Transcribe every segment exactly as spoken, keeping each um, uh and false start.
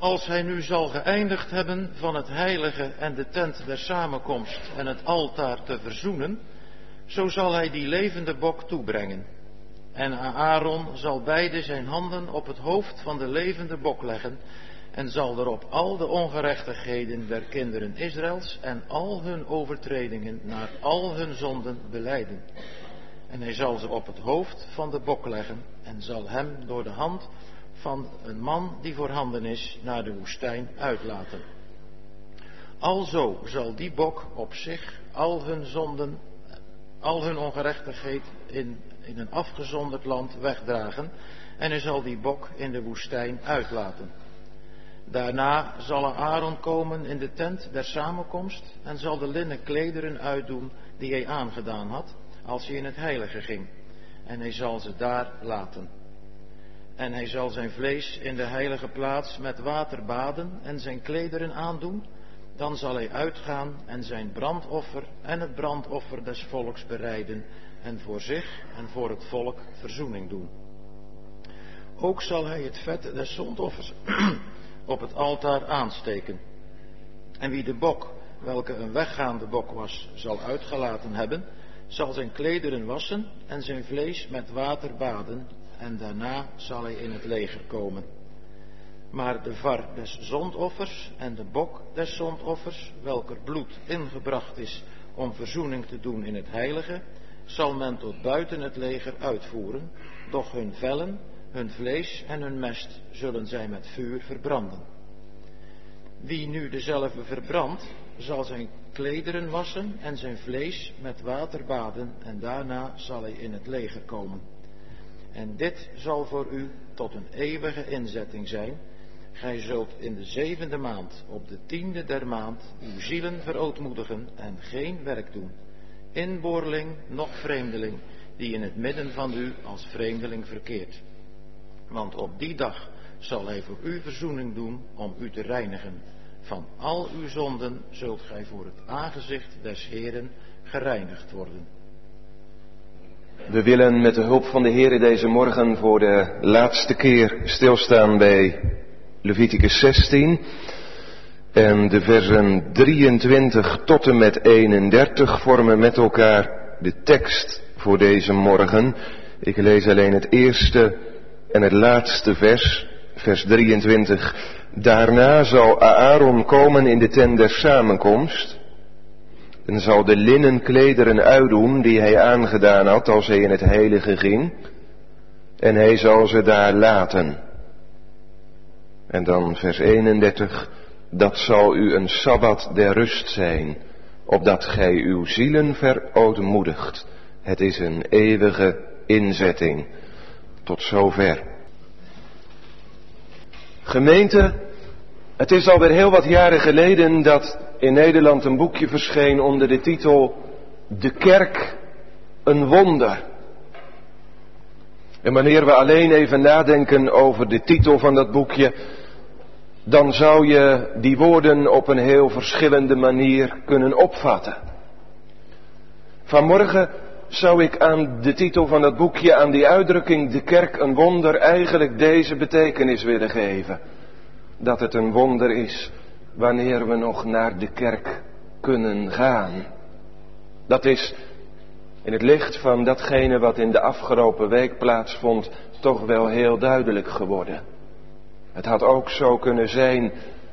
Als hij nu zal geëindigd hebben van het heilige en de tent der samenkomst en het altaar te verzoenen, zo zal hij die levende bok toebrengen. En Aaron zal beide zijn handen op het hoofd van de levende bok leggen en zal erop al de ongerechtigheden der kinderen Israëls en al hun overtredingen naar al hun zonden belijden. En hij zal ze op het hoofd van de bok leggen en zal hem door de hand van een man die voorhanden is naar de woestijn uitlaten. Alzo zal die bok op zich al hun zonden, al hun ongerechtigheid in, in een afgezonderd land wegdragen en hij zal die bok in de woestijn uitlaten. Daarna zal Aaron komen in de tent der samenkomst en zal de linnen klederen uitdoen die hij aangedaan had als hij in het heilige ging. En hij zal ze daar laten. En hij zal zijn vlees in de heilige plaats met water baden en zijn klederen aandoen. Dan zal hij uitgaan en zijn brandoffer en het brandoffer des volks bereiden en voor zich en voor het volk verzoening doen. Ook zal hij het vet des zondoffers op het altaar aansteken. En wie de bok, welke een weggaande bok was, zal uitgelaten hebben, zal zijn klederen wassen en zijn vlees met water baden en daarna zal hij in het leger komen. Maar de var des zondoffers en de bok des zondoffers, welker bloed ingebracht is om verzoening te doen in het heilige, zal men tot buiten het leger uitvoeren, doch hun vellen, hun vlees en hun mest zullen zij met vuur verbranden. Wie nu dezelfde verbrandt, zal zijn klederen wassen en zijn vlees met water baden en daarna zal hij in het leger komen. En dit zal voor u tot een eeuwige inzetting zijn. Gij zult in de zevende maand, op de tiende der maand, uw zielen verootmoedigen en geen werk doen. Inboorling, noch vreemdeling, die in het midden van u als vreemdeling verkeert. Want op die dag zal hij voor u verzoening doen om u te reinigen. Van al uw zonden zult gij voor het aangezicht des Heeren gereinigd worden. We willen met de hulp van de Heere deze morgen voor de laatste keer stilstaan bij Leviticus zestien en de versen drieëntwintig tot en met eenendertig vormen met elkaar de tekst voor deze morgen. Ik lees alleen het eerste en het laatste vers, vers drieëntwintig. Daarna zal Aaron komen in de tent der samenkomst en zal de linnen klederen uitdoen die hij aangedaan had als hij in het heilige ging, en hij zal ze daar laten. En dan vers eenendertig, dat zal u een sabbat der rust zijn, opdat gij uw zielen verootmoedigt. Het is een eeuwige inzetting. Tot zover. Gemeente, het is alweer heel wat jaren geleden dat in Nederland een boekje verscheen onder de titel De Kerk, een wonder. En wanneer we alleen even nadenken over de titel van dat boekje, dan zou je die woorden op een heel verschillende manier kunnen opvatten. Vanmorgen zou ik aan de titel van dat boekje, aan die uitdrukking De Kerk, een wonder, eigenlijk deze betekenis willen geven. Dat het een wonder is wanneer we nog naar de kerk kunnen gaan. Dat is in het licht van datgene wat in de afgelopen week plaatsvond toch wel heel duidelijk geworden. Het had ook zo kunnen zijn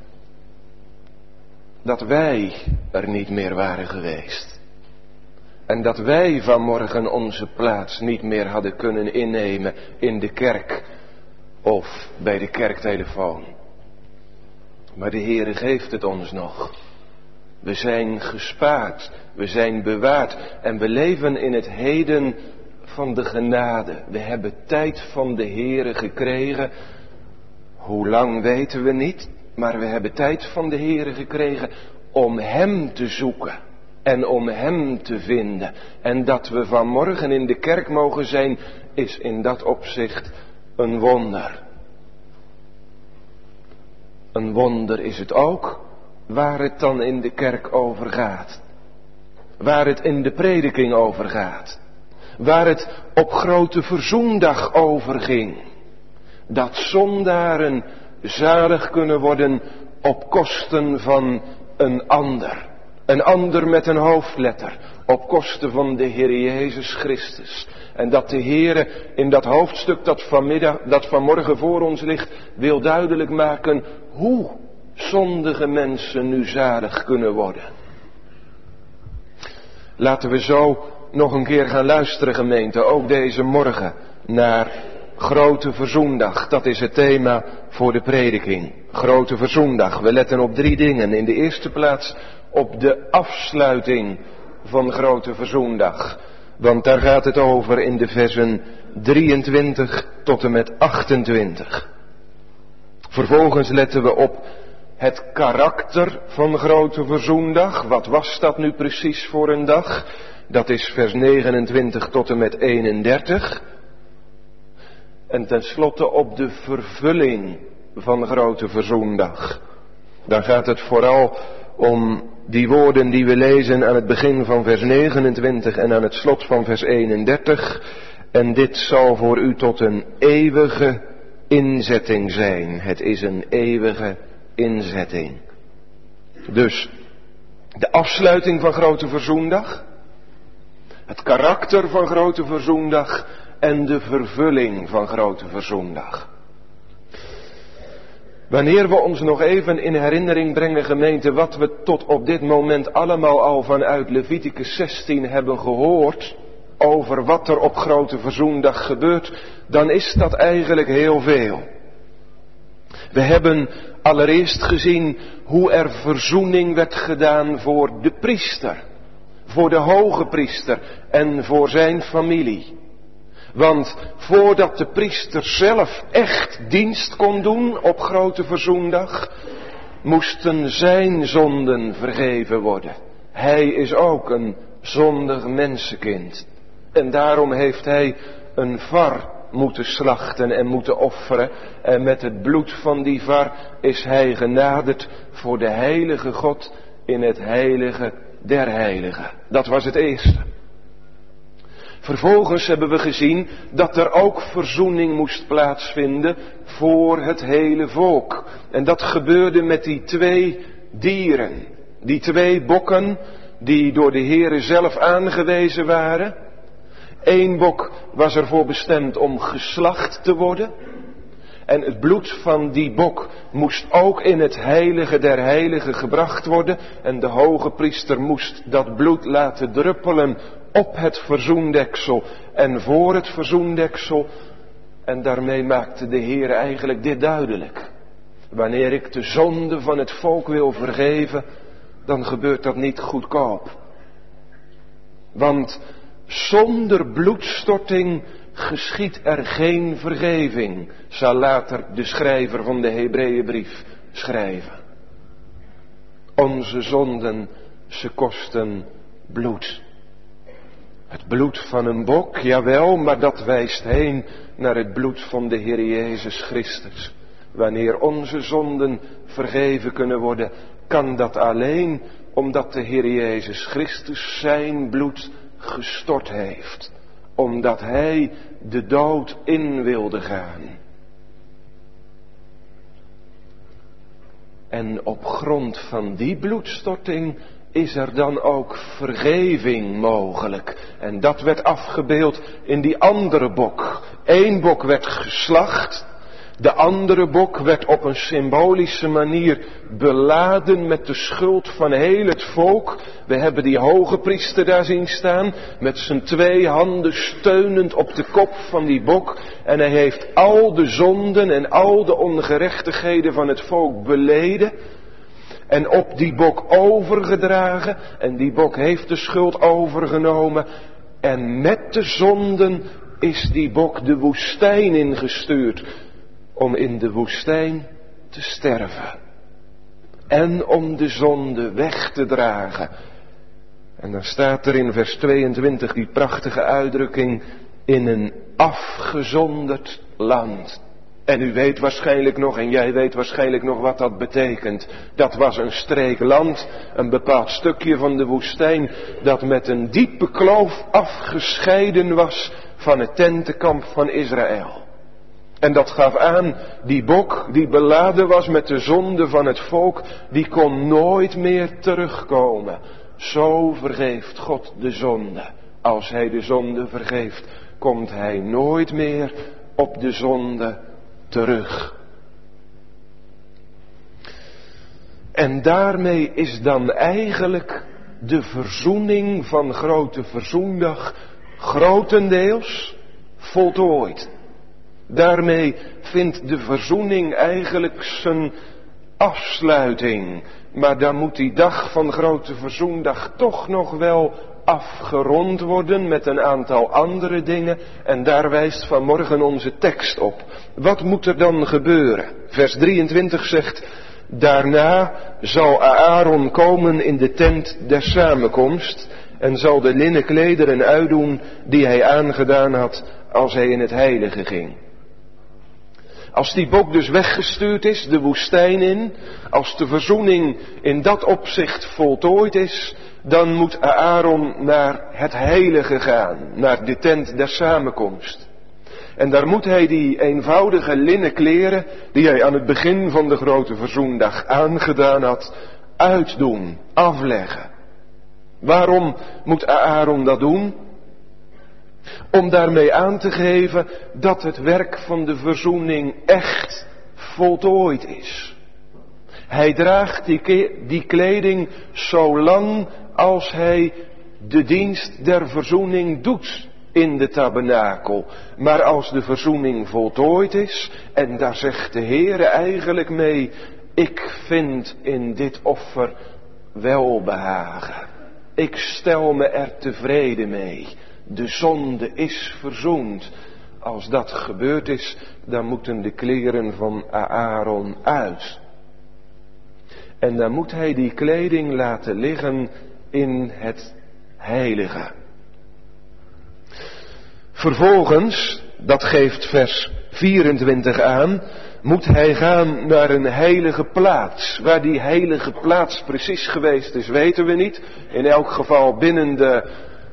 dat wij er niet meer waren geweest. En dat wij vanmorgen onze plaats niet meer hadden kunnen innemen in de kerk of bij de kerktelefoon. Maar de Heere geeft het ons nog. We zijn gespaard, we zijn bewaard en we leven in het heden van de genade. We hebben tijd van de Heere gekregen. Hoe lang weten we niet, maar we hebben tijd van de Heere gekregen om Hem te zoeken en om Hem te vinden. En dat we vanmorgen in de kerk mogen zijn, is in dat opzicht een wonder. Een wonder is het ook waar het dan in de kerk over gaat. Waar het in de prediking over gaat. Waar het op grote verzoendag over ging. Dat zondaren zalig kunnen worden op kosten van een ander. Een ander met een hoofdletter, op kosten van de Heer Jezus Christus. En dat de Heere in dat hoofdstuk dat vanmiddag, dat vanmorgen voor ons ligt, wil duidelijk maken hoe zondige mensen nu zalig kunnen worden. Laten we zo nog een keer gaan luisteren, gemeente, ook deze morgen, naar Grote Verzoendag. Dat is het thema voor de prediking. Grote Verzoendag. We letten op drie dingen. In de eerste plaats op de afsluiting van Grote Verzoendag. Want daar gaat het over in de versen drieëntwintig tot en met achtentwintig. Vervolgens letten we op het karakter van Grote Verzoendag. Wat was dat nu precies voor een dag? Dat is vers negenentwintig tot en met eenendertig. En tenslotte op de vervulling van Grote Verzoendag. Dan gaat het vooral om die woorden die we lezen aan het begin van vers negenentwintig en aan het slot van vers eenendertig. En dit zal voor u tot een eeuwige inzetting zijn. Het is een eeuwige inzetting. Dus de afsluiting van Grote Verzoendag, het karakter van Grote Verzoendag en de vervulling van Grote Verzoendag. Wanneer we ons nog even in herinnering brengen, gemeente, wat we tot op dit moment allemaal al vanuit Leviticus zestien hebben gehoord over wat er op Grote Verzoendag gebeurt, dan is dat eigenlijk heel veel. We hebben allereerst gezien hoe er verzoening werd gedaan voor de priester, voor de hoge priester en voor zijn familie. Want voordat de priester zelf echt dienst kon doen op Grote Verzoendag, moesten zijn zonden vergeven worden. Hij is ook een zondig mensenkind. En daarom heeft hij een var moeten slachten en moeten offeren. En met het bloed van die var is hij genaderd voor de heilige God in het heilige der heiligen. Dat was het eerste. Vervolgens hebben we gezien dat er ook verzoening moest plaatsvinden voor het hele volk. En dat gebeurde met die twee dieren. Die twee bokken die door de Heere zelf aangewezen waren. Eén bok was ervoor bestemd om geslacht te worden. En het bloed van die bok moest ook in het heilige der heiligen gebracht worden. En de hoge priester moest dat bloed laten druppelen op het verzoendeksel en voor het verzoendeksel. En daarmee maakte de Heer eigenlijk dit duidelijk. Wanneer ik de zonde van het volk wil vergeven, dan gebeurt dat niet goedkoop. Want zonder bloedstorting geschiedt er geen vergeving, zal later de schrijver van de Hebreeënbrief schrijven. Onze zonden, ze kosten bloed. Het bloed van een bok, jawel, maar dat wijst heen naar het bloed van de Heer Jezus Christus. Wanneer onze zonden vergeven kunnen worden, kan dat alleen omdat de Heer Jezus Christus zijn bloed gestort heeft. Omdat Hij de dood in wilde gaan. En op grond van die bloedstorting is er dan ook vergeving mogelijk. En dat werd afgebeeld in die andere bok. Eén bok werd geslacht. De andere bok werd op een symbolische manier beladen met de schuld van heel het volk. We hebben die hoge priester daar zien staan, met zijn twee handen steunend op de kop van die bok. En hij heeft al de zonden en al de ongerechtigheden van het volk beleden. En op die bok overgedragen. En die bok heeft de schuld overgenomen. En met de zonden is die bok de woestijn ingestuurd. Om in de woestijn te sterven. En om de zonde weg te dragen. En dan staat er in vers tweeëntwintig die prachtige uitdrukking. In een afgezonderd land. En u weet waarschijnlijk nog, en jij weet waarschijnlijk nog wat dat betekent. Dat was een streek land, een bepaald stukje van de woestijn, dat met een diepe kloof afgescheiden was van het tentenkamp van Israël. En dat gaf aan, die bok die beladen was met de zonde van het volk, die kon nooit meer terugkomen. Zo vergeeft God de zonde. Als hij de zonde vergeeft, komt hij nooit meer op de zonde terug. En daarmee is dan eigenlijk de verzoening van Grote Verzoendag grotendeels voltooid. Daarmee vindt de verzoening eigenlijk zijn afsluiting. Maar dan moet die dag van Grote Verzoendag toch nog wel afgerond worden met een aantal andere dingen. En daar wijst vanmorgen onze tekst op. Wat moet er dan gebeuren? Vers drieëntwintig zegt: daarna zal Aaron komen in de tent der samenkomst en zal de linnen klederen uitdoen die hij aangedaan had als hij in het heilige ging. Als die bok dus weggestuurd is, de woestijn in, als de verzoening in dat opzicht voltooid is, dan moet Aaron naar het heilige gaan, naar de tent der samenkomst. En daar moet hij die eenvoudige linnen kleren, die hij aan het begin van de Grote Verzoendag aangedaan had, uitdoen, afleggen. Waarom moet Aaron dat doen? Om daarmee aan te geven dat het werk van de verzoening echt voltooid is. Hij draagt die, die kleding zolang als hij de dienst der verzoening doet in de tabernakel. Maar als de verzoening voltooid is, en daar zegt de Heere eigenlijk mee: ik vind in dit offer welbehagen. Ik stel me er tevreden mee. De zonde is verzoend. Als dat gebeurd is, dan moeten de kleren van Aaron uit. En dan moet hij die kleding laten liggen in het heilige. Vervolgens, dat geeft vers vierentwintig aan, moet hij gaan naar een heilige plaats. Waar die heilige plaats precies geweest is, weten we niet. In elk geval binnen de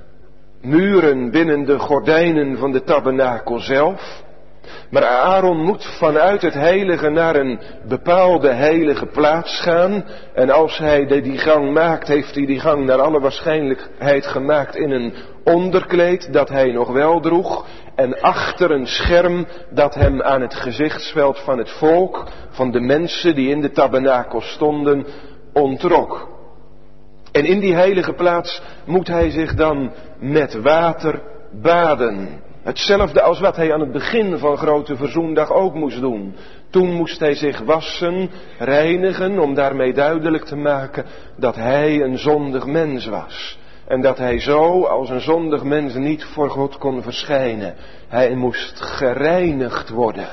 muren, binnen de gordijnen van de tabernakel zelf. Maar Aaron moet vanuit het heilige naar een bepaalde heilige plaats gaan. En als hij die gang maakt, heeft hij die gang naar alle waarschijnlijkheid gemaakt in een onderkleed dat hij nog wel droeg. En achter een scherm dat hem aan het gezichtsveld van het volk, van de mensen die in de tabernakel stonden, ontrok. En in die heilige plaats moet hij zich dan met water baden. Hetzelfde als wat hij aan het begin van Grote Verzoendag ook moest doen. Toen moest hij zich wassen, reinigen, om daarmee duidelijk te maken dat hij een zondig mens was. En dat hij zo als een zondig mens niet voor God kon verschijnen. Hij moest gereinigd worden.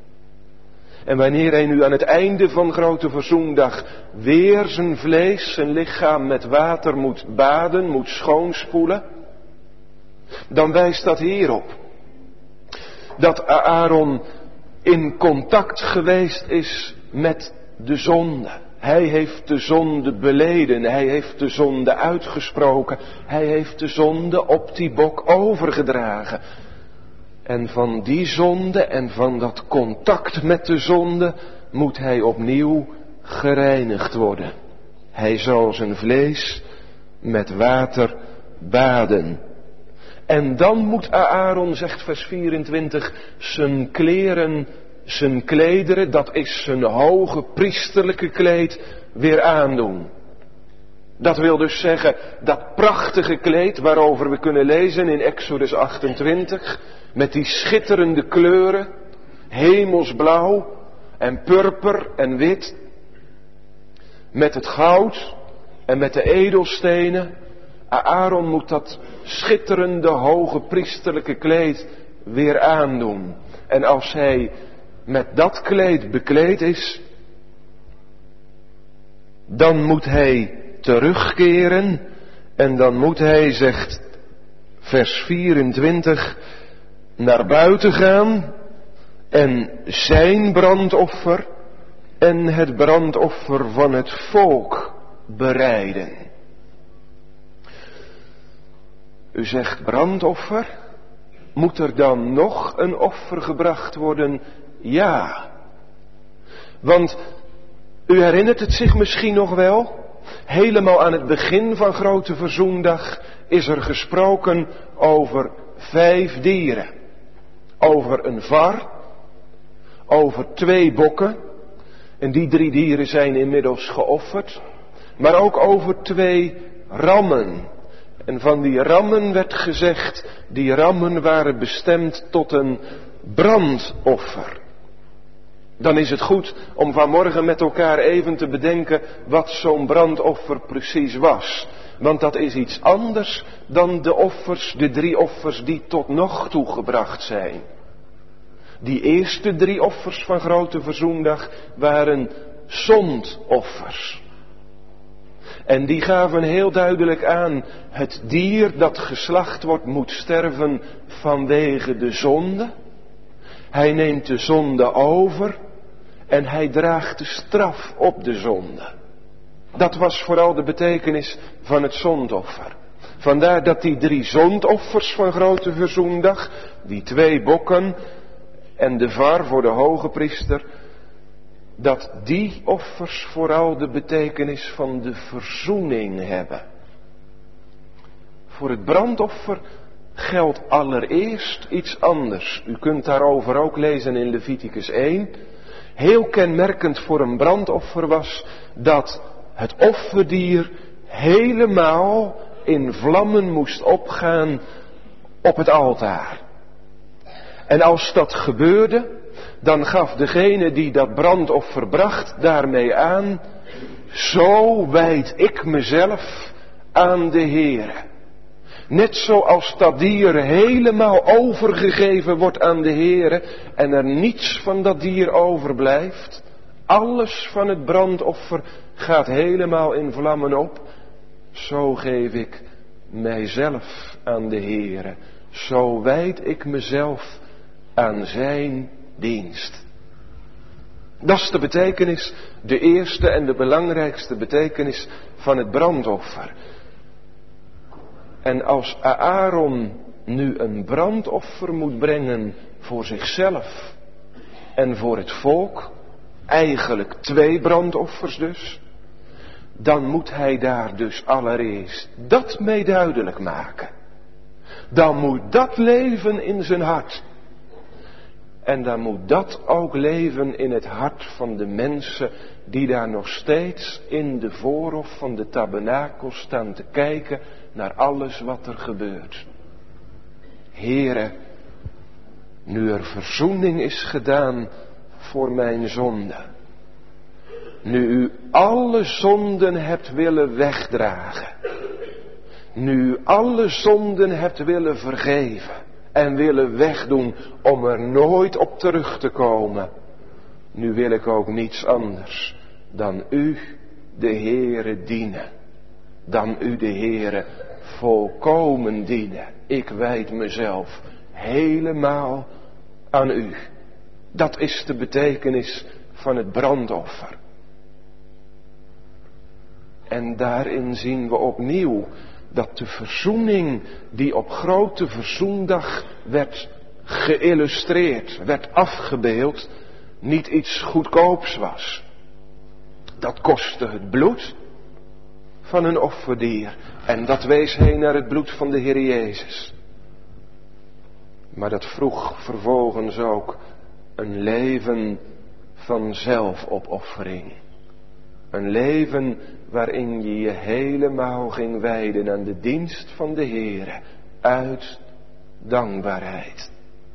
En wanneer hij nu aan het einde van Grote Verzoendag weer zijn vlees, zijn lichaam met water moet baden, moet schoonspoelen, dan wijst dat hierop. Dat Aaron in contact geweest is met de zonde. Hij heeft de zonde beleden, hij heeft de zonde uitgesproken, hij heeft de zonde op die bok overgedragen. En van die zonde en van dat contact met de zonde moet hij opnieuw gereinigd worden. Hij zal zijn vlees met water baden. En dan moet Aaron, zegt vers vierentwintig, zijn kleren, zijn klederen, dat is zijn hoge priesterlijke kleed, weer aandoen. Dat wil dus zeggen, dat prachtige kleed waarover we kunnen lezen in Exodus achtentwintig, met die schitterende kleuren, hemelsblauw en purper en wit, met het goud en met de edelstenen. Aaron moet dat schitterende hoge priesterlijke kleed weer aandoen. En als hij met dat kleed bekleed is, dan moet hij terugkeren en dan moet hij, zegt vers vierentwintig, naar buiten gaan en zijn brandoffer en het brandoffer van het volk bereiden. U zegt brandoffer, moet er dan nog een offer gebracht worden Ja. Want u herinnert het zich misschien nog wel? Helemaal aan het begin van Grote Verzoendag is er gesproken over vijf dieren. Over een var, over twee bokken, en die drie dieren zijn inmiddels geofferd, maar ook over twee rammen. En van die rammen werd gezegd, die rammen waren bestemd tot een brandoffer. Dan is het goed om vanmorgen met elkaar even te bedenken wat zo'n brandoffer precies was. Want dat is iets anders dan de offers, de drie offers die tot nog toe gebracht zijn. Die eerste drie offers van Grote Verzoendag waren zondoffers. En die gaven heel duidelijk aan, het dier dat geslacht wordt moet sterven vanwege de zonde. Hij neemt de zonde over en hij draagt de straf op de zonde. Dat was vooral de betekenis van het zondoffer. Vandaar dat die drie zondoffers van Grote Verzoendag, die twee bokken en de var voor de hoge priester, dat die offers vooral de betekenis van de verzoening hebben. Voor het brandoffer geldt allereerst iets anders. U kunt daarover ook lezen in Leviticus één. Heel kenmerkend voor een brandoffer was dat het offerdier helemaal in vlammen moest opgaan op het altaar. En als dat gebeurde, dan gaf degene die dat brandoffer bracht daarmee aan, zo wijd ik mezelf aan de Heere. Net zoals dat dier helemaal overgegeven wordt aan de Heere en er niets van dat dier overblijft. Alles van het brandoffer gaat helemaal in vlammen op. Zo geef ik mijzelf aan de Heere. Zo wijd ik mezelf aan zijn dienst. Dat is de betekenis, de eerste en de belangrijkste betekenis van het brandoffer. En als Aaron nu een brandoffer moet brengen voor zichzelf en voor het volk, eigenlijk twee brandoffers dus, dan moet hij daar dus allereerst dat mee duidelijk maken. Dan moet dat leven in zijn hart. En dan moet dat ook leven in het hart van de mensen die daar nog steeds in de voorhof van de tabernakel staan te kijken naar alles wat er gebeurt. Heere, nu er verzoening is gedaan voor mijn zonde, nu u alle zonden hebt willen wegdragen, nu u alle zonden hebt willen vergeven en willen wegdoen om er nooit op terug te komen, nu wil ik ook niets anders dan u, de Heere, dienen. Dan u, de Heere, volkomen dienen. Ik wijd mezelf helemaal aan u. Dat is de betekenis van het brandoffer. En daarin zien we opnieuw dat de verzoening die op Grote Verzoendag werd geïllustreerd, werd afgebeeld, niet iets goedkoops was. Dat kostte het bloed van een offerdier en dat wees heen naar het bloed van de Heer Jezus. Maar dat vroeg vervolgens ook een leven van zelfopoffering. Een leven waarin je je helemaal ging wijden aan de dienst van de Heere uit dankbaarheid.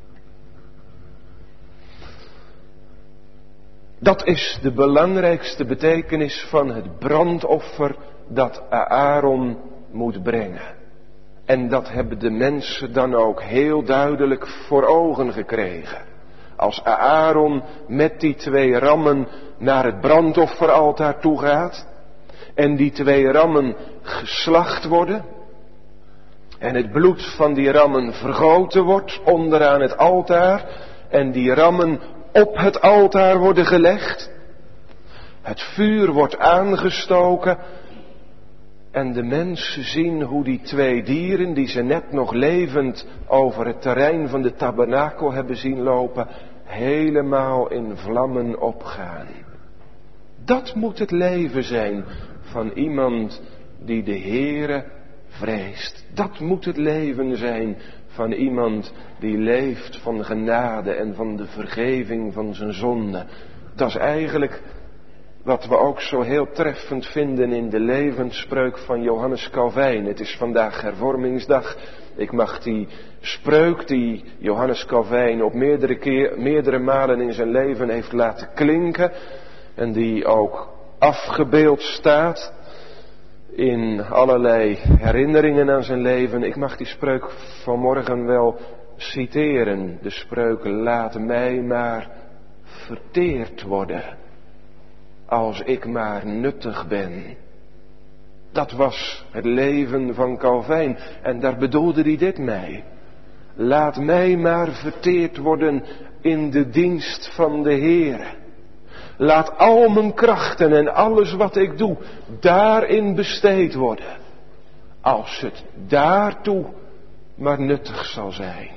Dat is de belangrijkste betekenis van het brandoffer dat Aaron moet brengen. En dat hebben de mensen dan ook heel duidelijk voor ogen gekregen. Als Aaron met die twee rammen naar het brandofferaltaar toe gaat en die twee rammen geslacht worden en het bloed van die rammen vergoten wordt onderaan het altaar en die rammen op het altaar worden gelegd, het vuur wordt aangestoken en de mensen zien hoe die twee dieren die ze net nog levend over het terrein van de tabernakel hebben zien lopen, helemaal in vlammen opgaan. Dat moet het leven zijn van iemand die de Heere vreest. Dat moet het leven zijn van iemand die leeft van genade en van de vergeving van zijn zonde. Dat is eigenlijk wat we ook zo heel treffend vinden in de levensspreuk van Johannes Calvijn. Het is vandaag hervormingsdag. Ik mag die spreuk die Johannes Calvijn op meerdere, keer, meerdere malen in zijn leven heeft laten klinken. En die ook afgebeeld staat in allerlei herinneringen aan zijn leven. Ik mag die spreuk vanmorgen wel citeren. De spreuk: laat mij maar verteerd worden, als ik maar nuttig ben. Dat was het leven van Calvijn. En daar bedoelde hij dit mee. Laat mij maar verteerd worden in de dienst van de Heere. Laat al mijn krachten en alles wat ik doe daarin besteed worden. Als het daartoe maar nuttig zal zijn.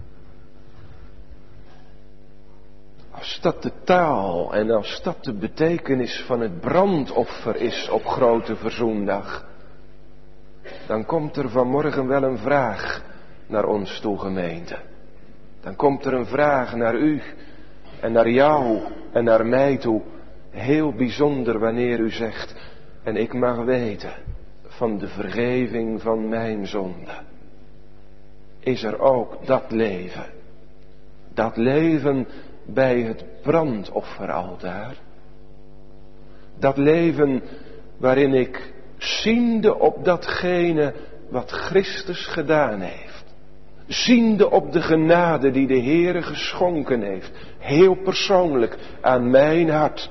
Als dat de taal en als dat de betekenis van het brandoffer is op Grote Verzoendag, dan komt er vanmorgen wel een vraag naar ons toe, gemeente. Dan komt er een vraag naar u en naar jou en naar mij toe. Heel bijzonder wanneer u zegt: en ik mag weten van de vergeving van mijn zonde. Is er ook dat leven? Dat leven bij het brandofferaltaar. Dat leven waarin ik ziende op datgene wat Christus gedaan heeft. Ziende op de genade die de Heere geschonken heeft. Heel persoonlijk aan mijn hart.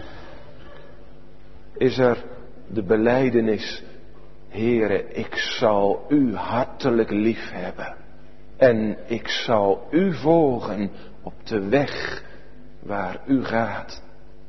Is er de belijdenis: Heere, ik zal u hartelijk lief hebben. En ik zal u volgen op de weg waar u gaat.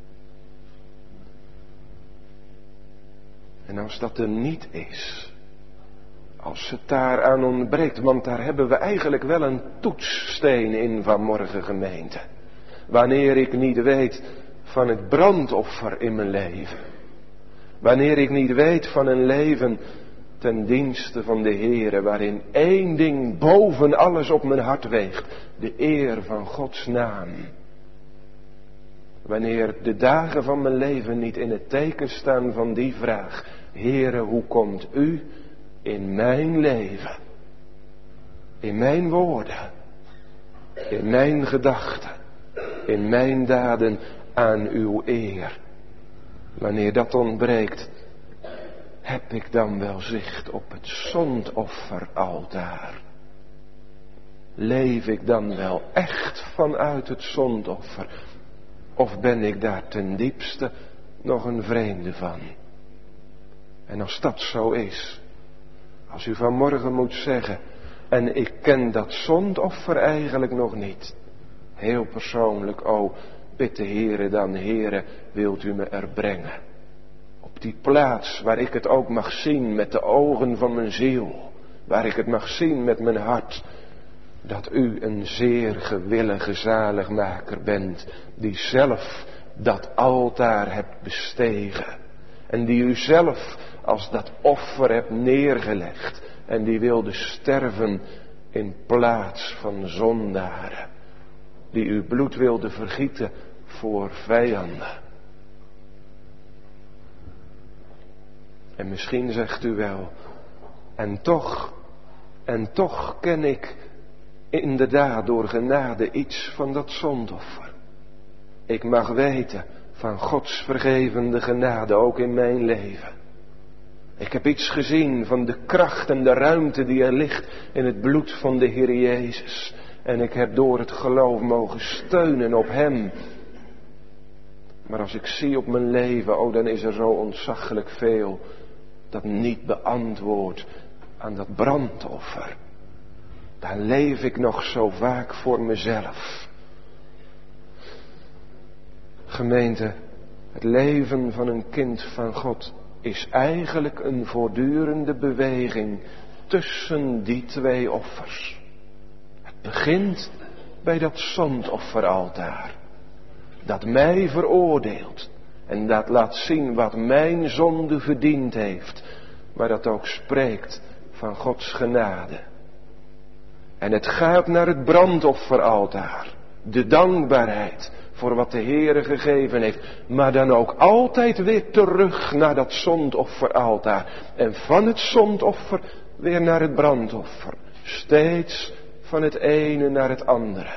En als dat er niet is, als het daaraan ontbreekt, want daar hebben we eigenlijk wel een toetssteen in vanmorgen, gemeente. Wanneer ik niet weet van het brandoffer in mijn leven. Wanneer ik niet weet van een leven ten dienste van de Heere, waarin één ding boven alles op mijn hart weegt: de eer van Gods naam. Wanneer de dagen van mijn leven niet in het teken staan van die vraag: Heere, hoe komt u in mijn leven, in mijn woorden, in mijn gedachten, in mijn daden aan uw eer? Wanneer dat ontbreekt, heb ik dan wel zicht op het zondofferaltaar? Leef ik dan wel echt vanuit het zondoffer? Of ben ik daar ten diepste nog een vreemde van? En als dat zo is, als u vanmorgen moet zeggen: en ik ken dat zondoffer eigenlijk nog niet. Heel persoonlijk: o, bid de Heere dan: Heere, wilt u me er brengen? Op die plaats waar ik het ook mag zien met de ogen van mijn ziel. Waar ik het mag zien met mijn hart. Dat u een zeer gewillige zaligmaker bent. Die zelf dat altaar hebt bestegen. En die u zelf als dat offer hebt neergelegd. En die wilde sterven in plaats van zondaren. Die uw bloed wilde vergieten voor vijanden. En misschien zegt u wel: en toch, en toch ken ik inderdaad door genade iets van dat zondoffer. Ik mag weten van Gods vergevende genade ook in mijn leven. Ik heb iets gezien van de kracht en de ruimte die er ligt in het bloed van de Heer Jezus. En ik heb door het geloof mogen steunen op Hem. Maar als ik zie op mijn leven, oh, dan is er zo ontzaglijk veel dat niet beantwoordt aan dat brandoffer. Dan leef ik nog zo vaak voor mezelf. Gemeente, het leven van een kind van God is eigenlijk een voortdurende beweging tussen die twee offers. Het begint bij dat zondofferaltaar. dat mij veroordeelt en dat laat zien wat mijn zonde verdiend heeft, maar dat ook spreekt van Gods genade. En het gaat naar het brandofferaltaar, de dankbaarheid voor wat de Heere gegeven heeft, maar dan ook altijd weer terug naar dat zondofferaltaar en van het zondoffer weer naar het brandoffer, steeds van het ene naar het andere.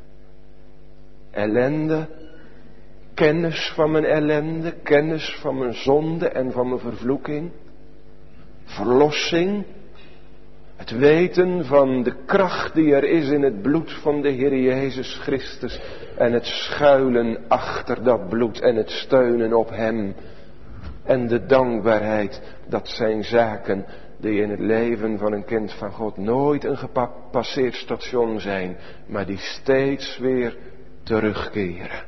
Ellende, kennis van mijn ellende, kennis van mijn zonde en van mijn vervloeking, verlossing, het weten van de kracht die er is in het bloed van de Heer Jezus Christus en het schuilen achter dat bloed en het steunen op Hem en de dankbaarheid dat zijn zaken die in het leven van een kind van God nooit een gepasseerd station zijn, maar die steeds weer terugkeren.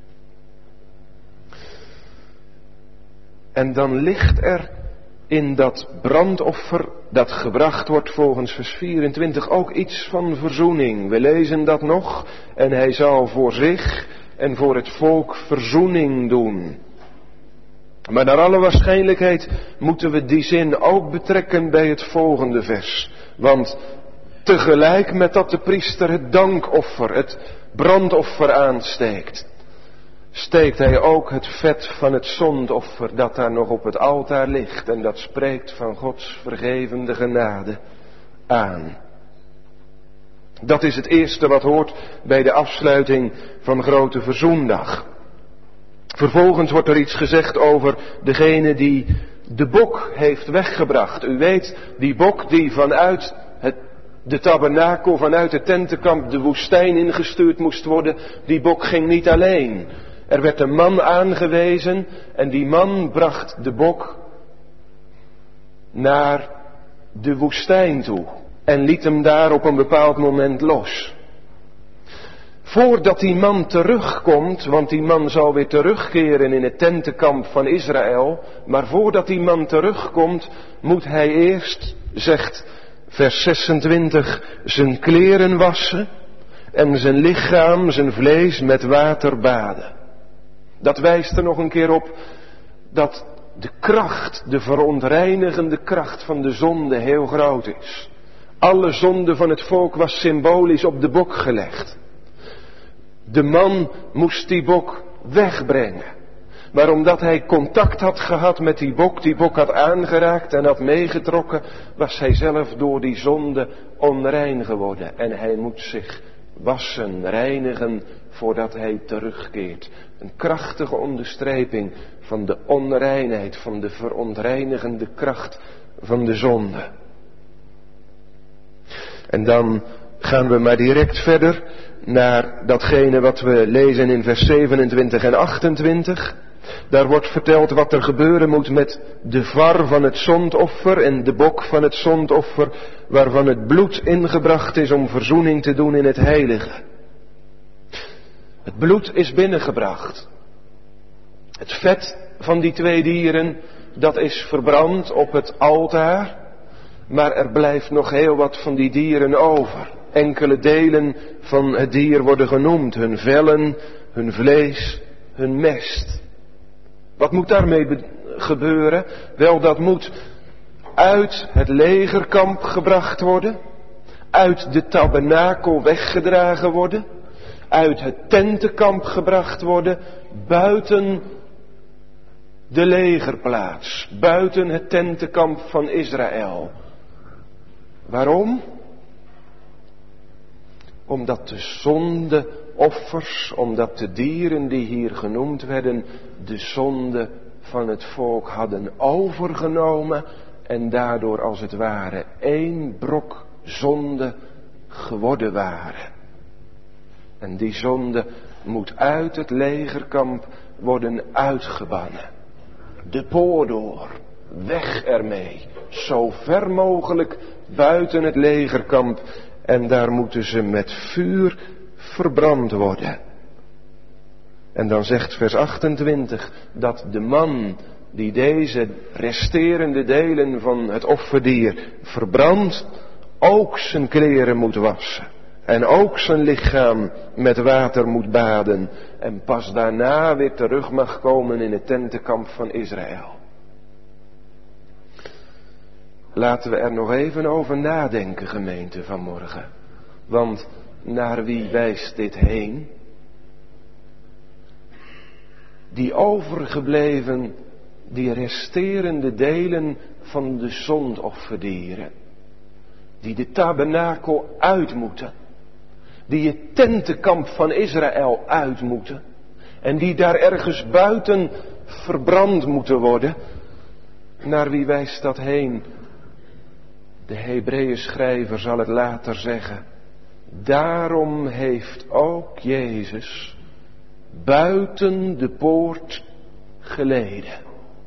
En dan ligt er in dat brandoffer dat gebracht wordt volgens vers vierentwintig ook iets van verzoening. We lezen dat nog. En hij zal voor zich en voor het volk verzoening doen. Maar naar alle waarschijnlijkheid moeten we die zin ook betrekken bij het volgende vers. Want tegelijk met dat de priester het dankoffer, het brandoffer aansteekt, steekt hij ook het vet van het zondoffer dat daar nog op het altaar ligt. En dat spreekt van Gods vergevende genade aan. Dat is het eerste wat hoort bij de afsluiting van Grote Verzoendag. Vervolgens wordt er iets gezegd over degene die de bok heeft weggebracht. U weet, die bok die vanuit het, de tabernakel, vanuit het tentenkamp de woestijn ingestuurd moest worden, die bok ging niet alleen. Er werd een man aangewezen en die man bracht de bok naar de woestijn toe en liet hem daar op een bepaald moment los. Voordat die man terugkomt, want die man zal weer terugkeren in het tentenkamp van Israël, maar voordat die man terugkomt, moet hij eerst, zegt vers zesentwintig, zijn kleren wassen en zijn lichaam, zijn vlees met water baden. Dat wijst er nog een keer op dat de kracht, de verontreinigende kracht van de zonde heel groot is. Alle zonde van het volk was symbolisch op de bok gelegd. De man moest die bok wegbrengen. Maar omdat hij contact had gehad met die bok, die bok had aangeraakt en had meegetrokken, was hij zelf door die zonde onrein geworden. En hij moet zich wassen, reinigen, voordat hij terugkeert. Een krachtige onderstreping van de onreinheid, van de verontreinigende kracht van de zonde. En dan gaan we maar direct verder naar datgene wat we lezen in vers zevenentwintig en achtentwintig. Daar wordt verteld wat er gebeuren moet met de var van het zondoffer en de bok van het zondoffer, waarvan het bloed ingebracht is om verzoening te doen in het heilige. Het bloed is binnengebracht. Het vet van die twee dieren, dat is verbrand op het altaar, maar er blijft nog heel wat van die dieren over. Enkele delen van het dier worden genoemd, hun vellen, hun vlees, hun mest. Wat moet daarmee be- gebeuren? Wel, dat moet uit het legerkamp gebracht worden, uit de tabernakel weggedragen worden, uit het tentenkamp gebracht worden, buiten de legerplaats, buiten het tentenkamp van Israël. Waarom? Omdat de zondeoffers, omdat de dieren die hier genoemd werden, de zonde van het volk hadden overgenomen en daardoor als het ware één brok zonde geworden waren. En die zonde moet uit het legerkamp worden uitgebannen. De poort door, weg ermee, zo ver mogelijk buiten het legerkamp. En daar moeten ze met vuur verbrand worden. En dan zegt vers achtentwintig dat de man die deze resterende delen van het offerdier verbrandt, ook zijn kleren moet wassen. En ook zijn lichaam met water moet baden. En pas daarna weer terug mag komen in het tentenkamp van Israël. Laten we er nog even over nadenken, gemeente, vanmorgen. Want naar wie wijst dit heen? Die overgebleven, die resterende delen van de zondofferdieren. Die de tabernakel uit moeten. Die het tentenkamp van Israël uit moeten. En die daar ergens buiten verbrand moeten worden. Naar wie wijst dat heen? De Hebreeën schrijver zal het later zeggen. Daarom heeft ook Jezus buiten de poort geleden.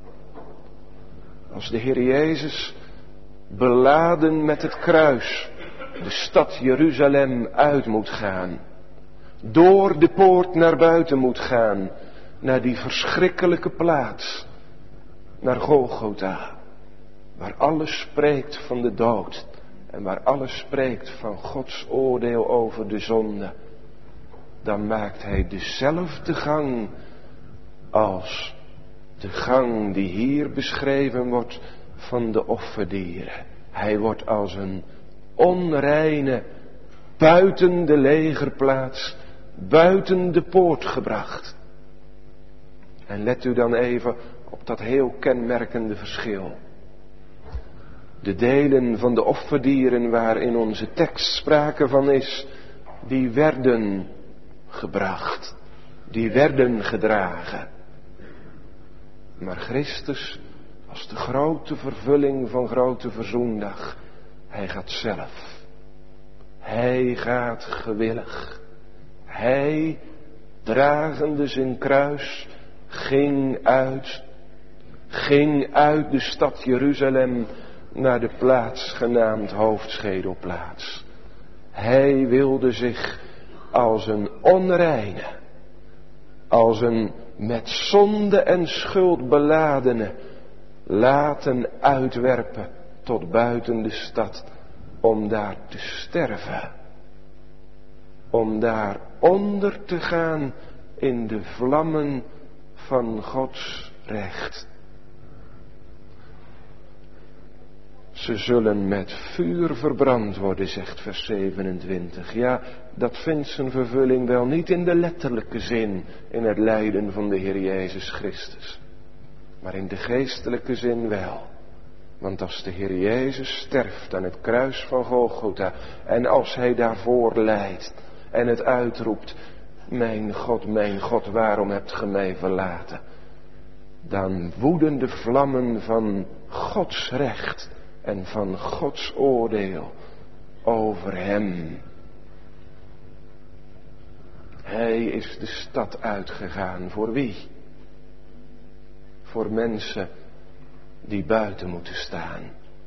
Als de Heer Jezus beladen met het kruis de stad Jeruzalem uit moet gaan. Door de poort naar buiten moet gaan. Naar die verschrikkelijke plaats. Naar Golgotha. Waar alles spreekt van de dood. En waar alles spreekt van Gods oordeel over de zonde. Dan maakt hij dezelfde gang als de gang die hier beschreven wordt van de offerdieren. Hij wordt als een onreine buiten de legerplaats, buiten de poort gebracht. En let u dan even op dat heel kenmerkende verschil. De delen van de offerdieren waar in onze tekst sprake van is, die werden gebracht, die werden gedragen. Maar Christus, als de grote vervulling van grote verzoendag, hij gaat zelf. Hij gaat gewillig. Hij, dragende zijn kruis, ging uit, ging uit de stad Jeruzalem naar de plaats genaamd hoofdschedelplaats. Hij wilde zich als een onreine, als een met zonde en schuld beladene laten uitwerpen tot buiten de stad, om daar te sterven. Om daar onder te gaan in de vlammen van Gods recht. Ze zullen met vuur verbrand worden, zegt vers zevenentwintig. Ja, dat vindt zijn vervulling wel niet in de letterlijke zin in het lijden van de Heer Jezus Christus. Maar in de geestelijke zin wel. Want als de Heer Jezus sterft aan het kruis van Golgotha en als hij daarvoor lijdt en het uitroept, mijn God, mijn God, waarom hebt ge mij verlaten? Dan woeden de vlammen van Gods recht en van Gods oordeel over hem. Hij is de stad uitgegaan. Voor wie? Voor mensen die buiten moeten staan.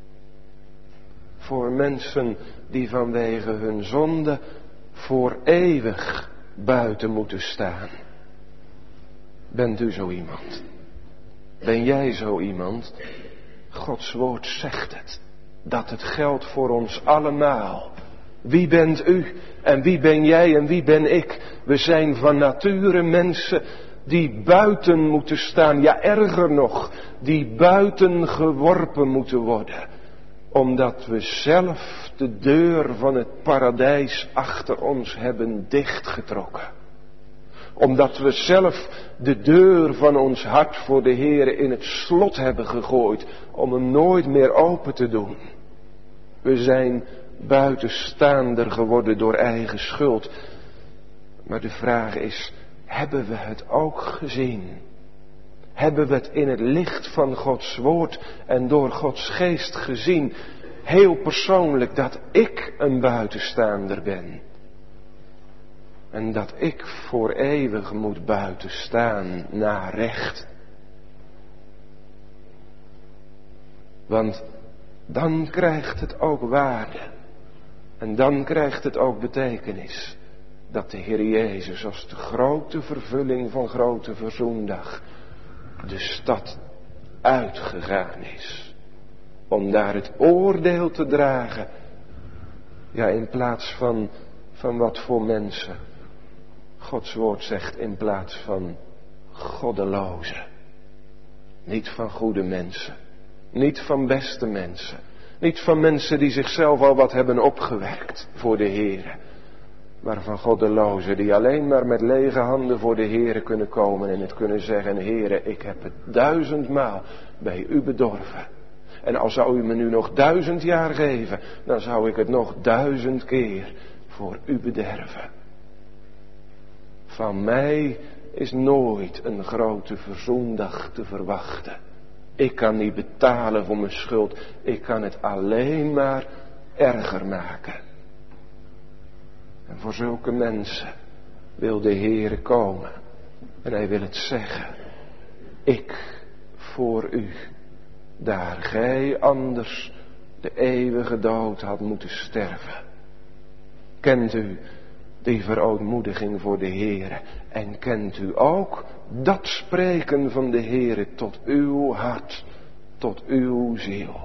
Voor mensen die vanwege hun zonde voor eeuwig buiten moeten staan. Bent u zo iemand? Ben jij zo iemand? Gods woord zegt het. Dat het geldt voor ons allemaal. Wie bent u en wie ben jij en wie ben ik? We zijn van nature mensen die buiten moeten staan. Ja, erger nog, die buiten geworpen moeten worden. Omdat we zelf de deur van het paradijs achter ons hebben dichtgetrokken. Omdat we zelf de deur van ons hart voor de Heere in het slot hebben gegooid. Om hem nooit meer open te doen. We zijn buitenstaander geworden door eigen schuld. Maar de vraag is, hebben we het ook gezien? Hebben we het in het licht van Gods woord en door Gods geest gezien? Heel persoonlijk dat ik een buitenstaander ben. En dat ik voor eeuwig moet buiten staan naar recht. Want dan krijgt het ook waarde. En dan krijgt het ook betekenis. Dat de Heer Jezus als de grote vervulling van grote verzoendag de stad uitgegaan is. Om daar het oordeel te dragen. Ja, in plaats van van wat voor mensen Gods woord zegt in plaats van goddelozen. Niet van goede mensen. Niet van beste mensen. Niet van mensen die zichzelf al wat hebben opgewerkt voor de Heere. Maar van goddelozen die alleen maar met lege handen voor de Heere kunnen komen en het kunnen zeggen: Heere, ik heb het duizendmaal bij u bedorven. En al zou u me nu nog duizend jaar geven, dan zou ik het nog duizend keer voor u bederven. Van mij is nooit een grote verzoendag te verwachten. Ik kan niet betalen voor mijn schuld. Ik kan het alleen maar erger maken. En voor zulke mensen wil de Heere komen. En hij wil het zeggen. Ik voor u, daar gij anders de eeuwige dood had moeten sterven. Kent u die verootmoediging voor de Heere? En kent u ook dat spreken van de Heere tot uw hart, tot uw ziel?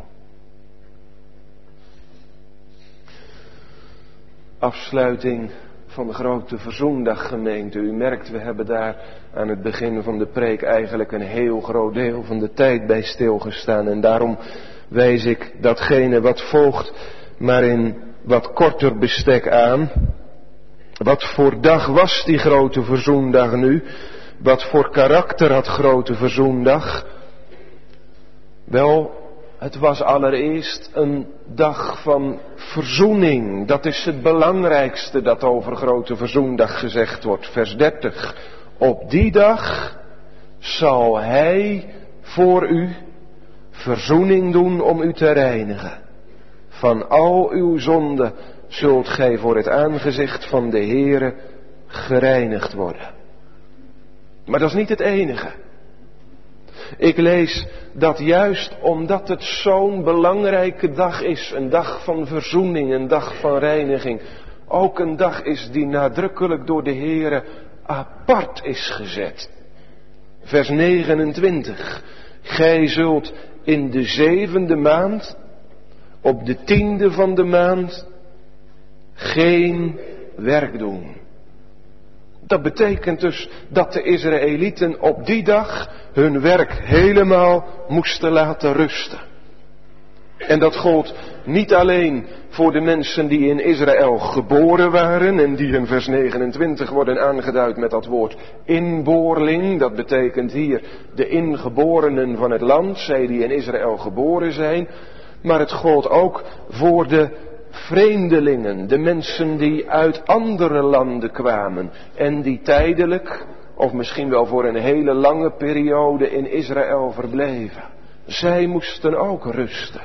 Afsluiting van de grote verzoendag, gemeente. U merkt, we hebben daar aan het begin van de preek eigenlijk een heel groot deel van de tijd bij stilgestaan. En daarom wijs ik datgene wat volgt maar in wat korter bestek aan. Wat voor dag was die grote verzoendag nu? Wat voor karakter had grote verzoendag? Wel, het was allereerst een dag van verzoening. Dat is het belangrijkste dat over grote verzoendag gezegd wordt. Vers dertig. Op die dag zal hij voor u verzoening doen om u te reinigen. Van al uw zonden zult gij voor het aangezicht van de Heere gereinigd worden. Maar dat is niet het enige. Ik lees dat juist omdat het zo'n belangrijke dag is, een dag van verzoening, een dag van reiniging, ook een dag is die nadrukkelijk door de Heere apart is gezet. Vers negenentwintig. Gij zult in de zevende maand, op de tiende van de maand, geen werk doen. Dat betekent dus dat de Israëlieten op die dag hun werk helemaal moesten laten rusten. En dat gold niet alleen voor de mensen die in Israël geboren waren en die in vers negenentwintig worden aangeduid met dat woord inboorling. Dat betekent hier de ingeborenen van het land, zij die in Israël geboren zijn. Maar het gold ook voor de vreemdelingen, de mensen die uit andere landen kwamen en die tijdelijk, of misschien wel voor een hele lange periode in Israël verbleven. Zij moesten ook rusten.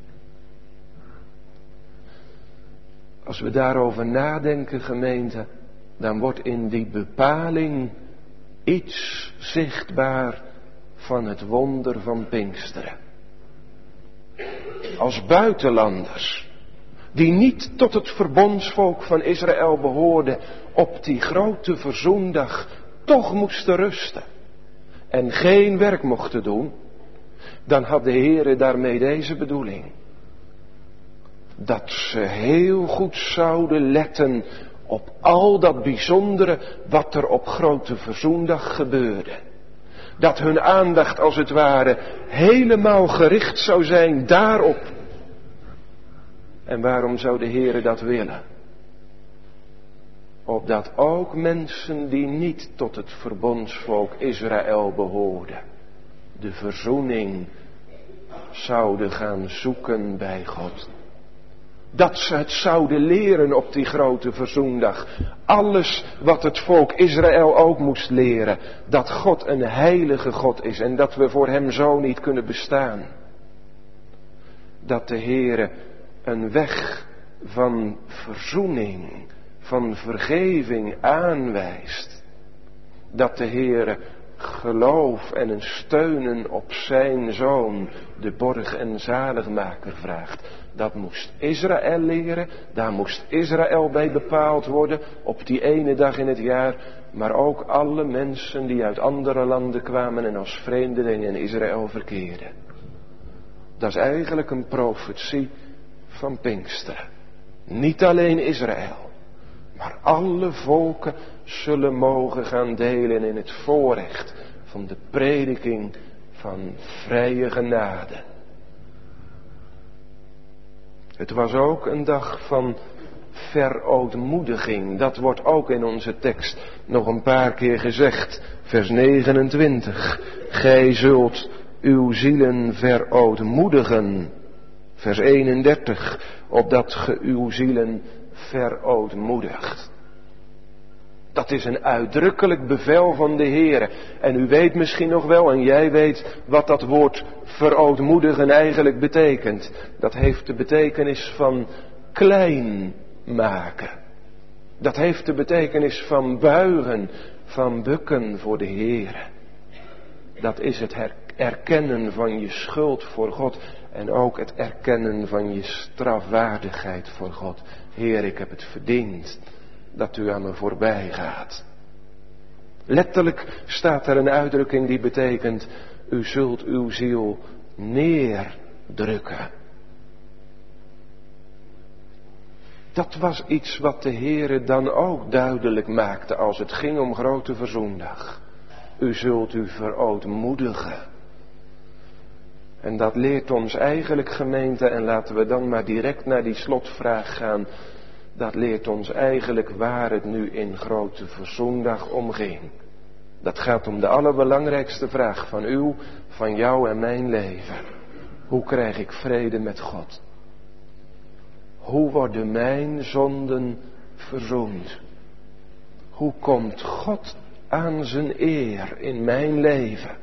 Als we daarover nadenken, gemeente, dan wordt in die bepaling iets zichtbaar van het wonder van Pinksteren. Als buitenlanders, die niet tot het verbondsvolk van Israël behoorden, op die grote verzoendag toch moesten rusten en geen werk mochten doen, dan had de Heere daarmee deze bedoeling. Dat ze heel goed zouden letten op al dat bijzondere wat er op grote verzoendag gebeurde. Dat hun aandacht als het ware helemaal gericht zou zijn daarop. En waarom zou de Heere dat willen? Opdat ook mensen die niet tot het verbondsvolk Israël behoorden, de verzoening zouden gaan zoeken bij God. Dat ze het zouden leren op die grote verzoendag. Alles wat het volk Israël ook moest leren. Dat God een heilige God is en dat we voor hem zo niet kunnen bestaan. Dat de Heere een weg van verzoening, van vergeving aanwijst. Dat de Heere geloof en een steunen op zijn Zoon, de borg en zaligmaker, vraagt. Dat moest Israël leren, daar moest Israël bij bepaald worden op die ene dag in het jaar, maar ook alle mensen die uit andere landen kwamen en als vreemdelingen in Israël verkeerden. Dat is eigenlijk een profetie van Pinksteren. Niet alleen Israël, Maar alle volken zullen mogen gaan delen in het voorrecht van de prediking van vrije genade. Het was ook een dag van verootmoediging. Dat wordt ook in onze tekst nog een paar keer gezegd. Vers negenentwintig. Gij zult uw zielen verootmoedigen. Vers eenendertig. Opdat ge uw zielen verootmoedigt. Dat is een uitdrukkelijk bevel van de Heere. En u weet misschien nog wel, en jij weet wat dat woord verootmoedigen eigenlijk betekent. Dat heeft de betekenis van klein maken. Dat heeft de betekenis van buigen, van bukken voor de Heere. Dat is het erkennen van je schuld voor God en ook het erkennen van je strafwaardigheid voor God. Heer, ik heb het verdiend dat u aan me voorbij gaat. Letterlijk staat er een uitdrukking die betekent, u zult uw ziel neerdrukken. Dat was iets wat de Heere dan ook duidelijk maakte als het ging om Grote Verzoendag. U zult u verootmoedigen. En dat leert ons eigenlijk, gemeente, en laten we dan maar direct naar die slotvraag gaan. Dat leert ons eigenlijk waar het nu in Grote Verzoendag om ging. Dat gaat om de allerbelangrijkste vraag van uw, van jou en mijn leven. Hoe krijg ik vrede met God? Hoe worden mijn zonden verzoend? Hoe komt God aan zijn eer in mijn leven?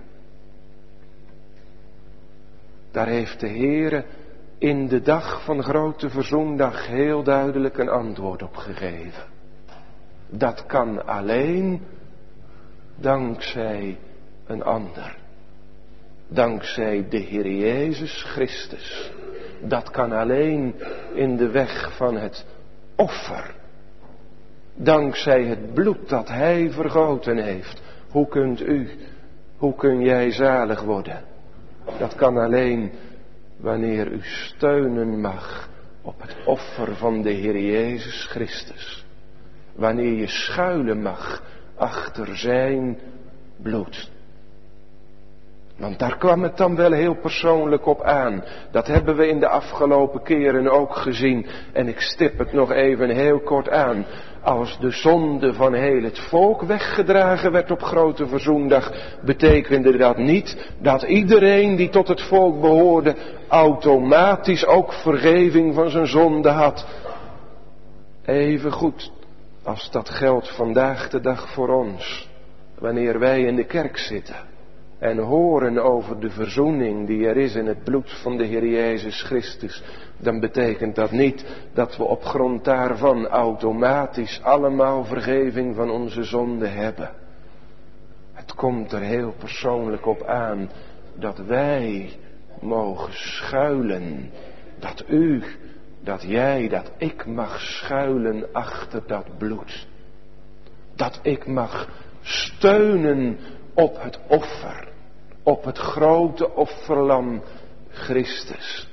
Daar heeft de Heere in de dag van Grote Verzoendag heel duidelijk een antwoord op gegeven. Dat kan alleen dankzij een ander. Dankzij de Heer Jezus Christus. Dat kan alleen in de weg van het offer. Dankzij het bloed dat Hij vergoten heeft. Hoe kunt u, hoe kun jij zalig worden? Dat kan alleen wanneer u steunen mag op het offer van de Heer Jezus Christus. Wanneer je schuilen mag achter zijn bloed. Want daar kwam het dan wel heel persoonlijk op aan. Dat hebben we in de afgelopen keren ook gezien. En ik stip het nog even heel kort aan. Als de zonde van heel het volk weggedragen werd op Grote Verzoendag, betekende dat niet dat iedereen die tot het volk behoorde automatisch ook vergeving van zijn zonde had. Even goed als dat geldt vandaag de dag voor ons. Wanneer wij in de kerk zitten en horen over de verzoening die er is in het bloed van de Heer Jezus Christus, dan betekent dat niet dat we op grond daarvan automatisch allemaal vergeving van onze zonde hebben. Het komt er heel persoonlijk op aan dat wij mogen schuilen, dat u, dat jij, dat ik mag schuilen achter dat bloed. Dat ik mag steunen op het offer, op het grote offerlam Christus.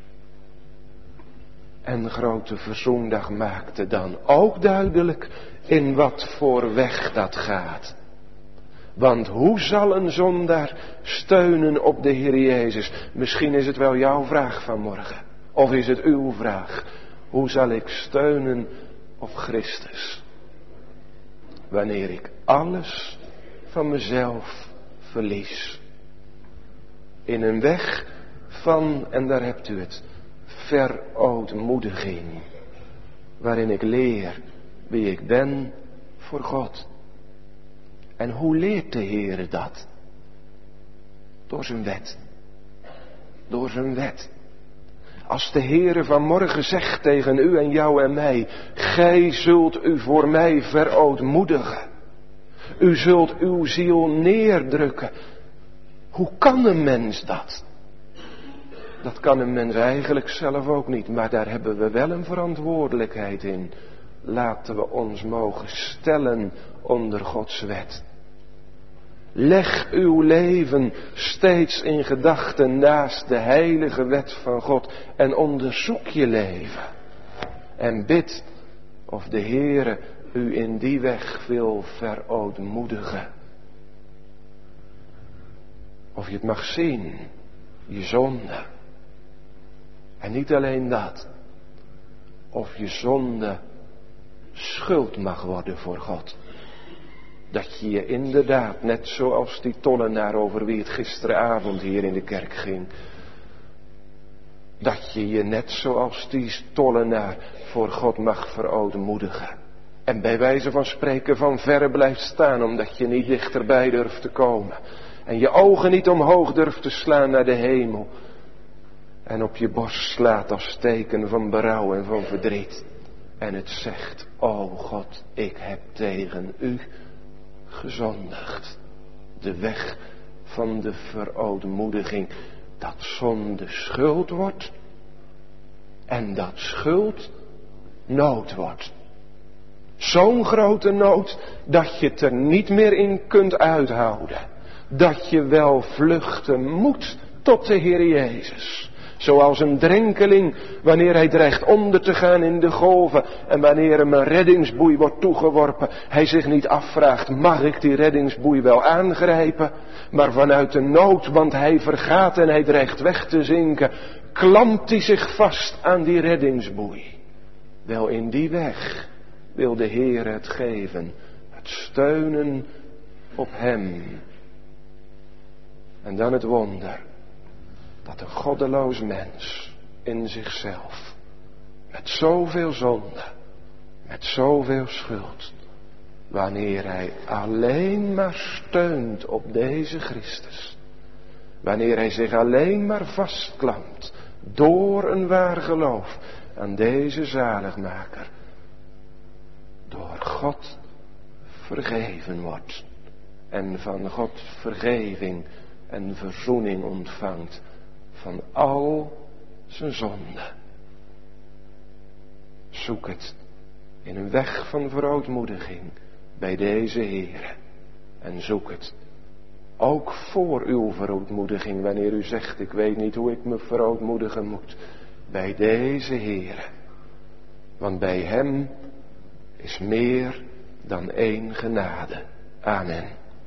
En Grote Verzoendag maakte dan ook duidelijk in wat voor weg dat gaat. Want hoe zal een zondaar steunen op de Heer Jezus? Misschien is het wel jouw vraag vanmorgen. Of is het uw vraag? Hoe zal ik steunen op Christus? Wanneer ik alles van mezelf verlies. In een weg van, en daar hebt u het, verootmoediging. Waarin ik leer wie ik ben voor God. En hoe leert de Heere dat? Door zijn wet. Door zijn wet. Als de Heere vanmorgen zegt tegen u en jou en mij, gij zult u voor mij verootmoedigen. U zult uw ziel neerdrukken. Hoe kan een mens dat? Dat kan een mens eigenlijk zelf ook niet, maar daar hebben we wel een verantwoordelijkheid in. Laten we ons mogen stellen onder Gods wet. Leg uw leven steeds in gedachten naast de heilige wet van God en onderzoek je leven. En bid of de Heere u in die weg wil verootmoedigen. Of je het mag zien, je zonde. En niet alleen dat. Of je zonde schuld mag worden voor God. Dat je je inderdaad, net zoals die tollenaar over wie het gisteravond hier in de kerk ging. Dat je je net zoals die tollenaar voor God mag verootmoedigen. En bij wijze van spreken van verre blijft staan omdat je niet dichterbij durft te komen. En je ogen niet omhoog durft te slaan naar de hemel. En op je borst slaat als teken van berouw en van verdriet. En het zegt, o God, ik heb tegen u gezondigd. De weg van de verootmoediging. Dat zonde schuld wordt. En dat schuld nood wordt. Zo'n grote nood dat je het er niet meer in kunt uithouden. Dat je wel vluchten moet tot de Heer Jezus. Zoals een drenkeling wanneer hij dreigt onder te gaan in de golven. En wanneer hem een reddingsboei wordt toegeworpen. Hij zich niet afvraagt, mag ik die reddingsboei wel aangrijpen? Maar vanuit de nood, want hij vergaat en hij dreigt weg te zinken. Klampt hij zich vast aan die reddingsboei. Wel in die weg wil de Heer het geven. Het steunen op hem. En dan het wonder. Dat een goddeloos mens in zichzelf, met zoveel zonde, met zoveel schuld, wanneer hij alleen maar steunt op deze Christus, wanneer hij zich alleen maar vastklampt door een waar geloof aan deze zaligmaker, door God vergeven wordt en van God vergeving en verzoening ontvangt van al zijn zonden. Zoek het in een weg van verootmoediging bij deze Heere. En zoek het ook voor uw verootmoediging, wanneer u zegt, ik weet niet hoe ik me verootmoedigen moet, bij deze Heere. Want bij hem is meer dan één genade. Amen.